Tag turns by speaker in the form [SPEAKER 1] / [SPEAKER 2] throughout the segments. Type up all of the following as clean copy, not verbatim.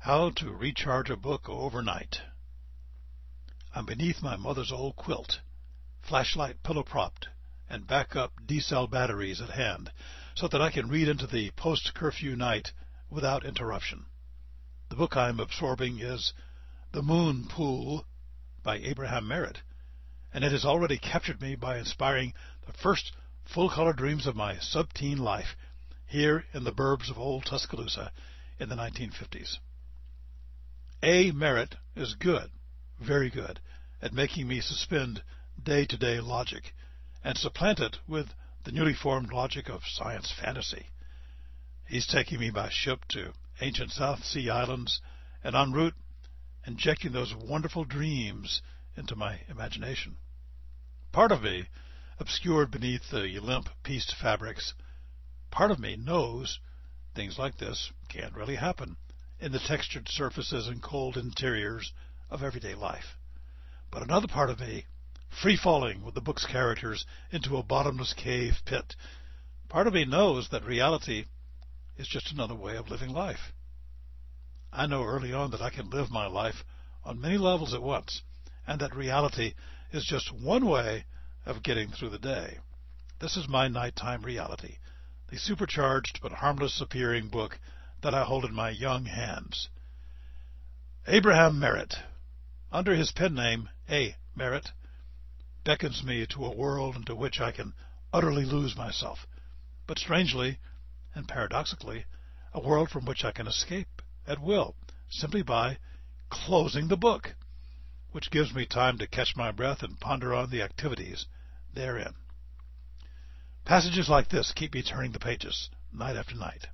[SPEAKER 1] How to recharge a book overnight. I'm beneath my mother's old quilt, flashlight pillow-propped, and backup D-cell batteries at hand, so that I can read into the post-curfew night without interruption. The book I am absorbing is The Moon Pool by Abraham Merritt, and it has already captured me by inspiring the first full-color dreams of my sub-teen life here in the burbs of old Tuscaloosa in the 1950s. A. Merritt is good, very good, at making me suspend day-to-day logic and supplant it with the newly formed logic of science fantasy. He's taking me by ship to ancient South Sea islands and en route injecting those wonderful dreams into my imagination. Part of me, obscured beneath the limp pieced fabrics, part of me knows things like this can't really happen in the textured surfaces and cold interiors of everyday life. But another part of me, free-falling with the book's characters into a bottomless cave pit, part of me knows that reality is just another way of living life. I know early on that I can live my life on many levels at once, and that reality is just one way of getting through the day. This is my nighttime reality, the supercharged but harmless appearing book that I hold in my young hands. Abraham Merritt, under his pen name A. Merritt, beckons me to a world into which I can utterly lose myself, but strangely and paradoxically, a world from which I can escape at will, simply by closing the book, which gives me time to catch my breath and ponder on the activities therein. Passages like this keep me turning the pages, night after night.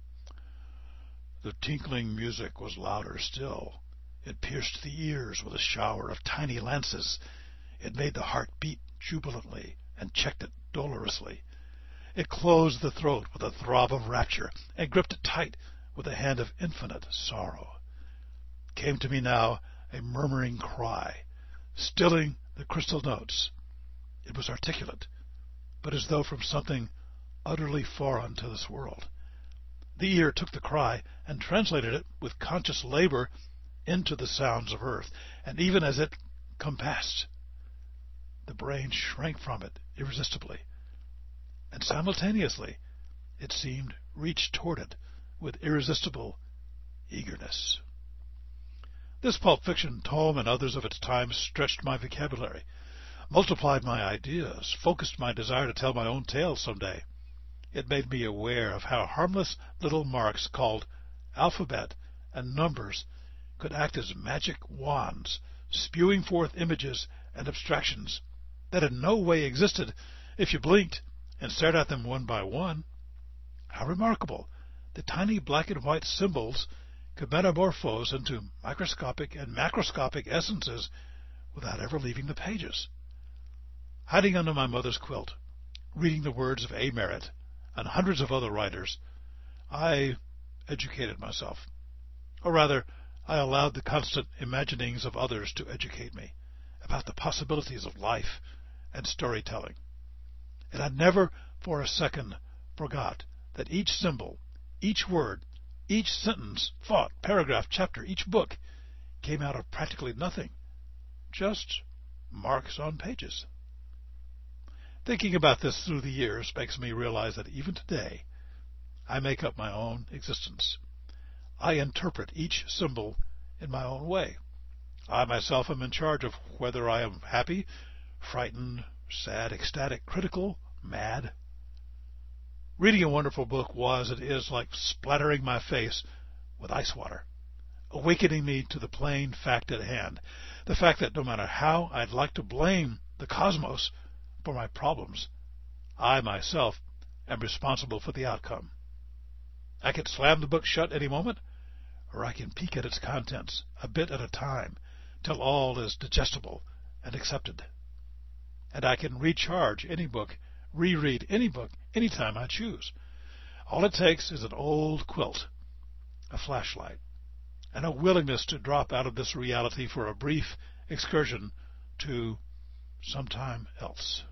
[SPEAKER 1] The tinkling music was louder still. It pierced the ears with a shower of tiny lances. It made the heart beat jubilantly and checked it dolorously. It closed the throat with a throb of rapture and gripped it tight with a hand of infinite sorrow. Came to me now a murmuring cry, stilling the crystal notes. It was articulate, but as though from something utterly foreign to this world. The ear took the cry and translated it with conscious labor into the sounds of earth, and even as it compassed, the brain shrank from it irresistibly, and simultaneously it seemed reached toward it with irresistible eagerness. This Pulp Fiction tome and others of its time stretched my vocabulary, multiplied my ideas, focused my desire to tell my own tale someday. It made me aware of how harmless little marks called alphabet and numbers could act as magic wands, spewing forth images and abstractions that in no way existed if you blinked and stared at them one by one. How remarkable! The tiny black and white symbols could metamorphose into microscopic and macroscopic essences without ever leaving the pages. Hiding under my mother's quilt, reading the words of A. Merritt and hundreds of other writers, I educated myself. Or rather, I allowed the constant imaginings of others to educate me about the possibilities of life and storytelling. And I never for a second forgot that each symbol, each word, each sentence, thought, paragraph, chapter, each book came out of practically nothing, just marks on pages. Thinking about this through the years makes me realize that even today, I make up my own existence. I interpret each symbol in my own way. I myself am in charge of whether I am happy, frightened, sad, ecstatic, critical, mad. Reading a wonderful book was and is like splattering my face with ice water, awakening me to the plain fact at hand, the fact that no matter how I'd like to blame the cosmos for my problems, I myself am responsible for the outcome. I can slam the book shut any moment, or I can peek at its contents a bit at a time till all is digestible and accepted. And I can recharge any book, reread any book, anytime I choose. All it takes is an old quilt, a flashlight, and a willingness to drop out of this reality for a brief excursion to sometime else.